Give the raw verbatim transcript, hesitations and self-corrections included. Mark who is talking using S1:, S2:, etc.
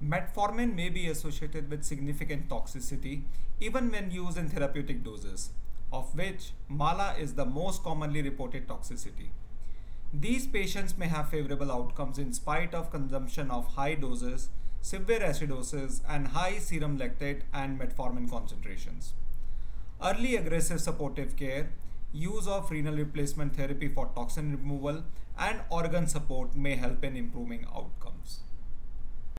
S1: Metformin may be associated with significant toxicity even when used in therapeutic doses, of which mala is the most commonly reported toxicity. These patients may have favorable outcomes in spite of consumption of high doses, severe acidosis, and high serum lactate and metformin concentrations. Early aggressive supportive care, use of renal replacement therapy for toxin removal, and organ support may help in improving outcomes.